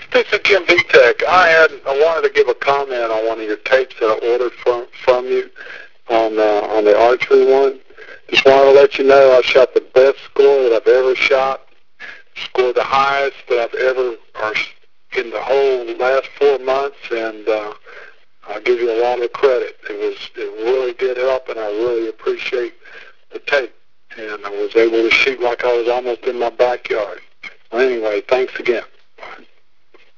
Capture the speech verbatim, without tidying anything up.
This is Jim Vitek. I had I wanted to give a comment on one of your tapes that I ordered from from you on uh, on the archery one. Just wanted to let you know I shot the best score that I've ever shot. Scored the highest that I've ever or in the whole last four months, and uh, I'll give you a lot of credit. It was it really did help, and I really appreciate the tape. And I was able to shoot like I was almost in my backyard. Well, anyway, thanks again.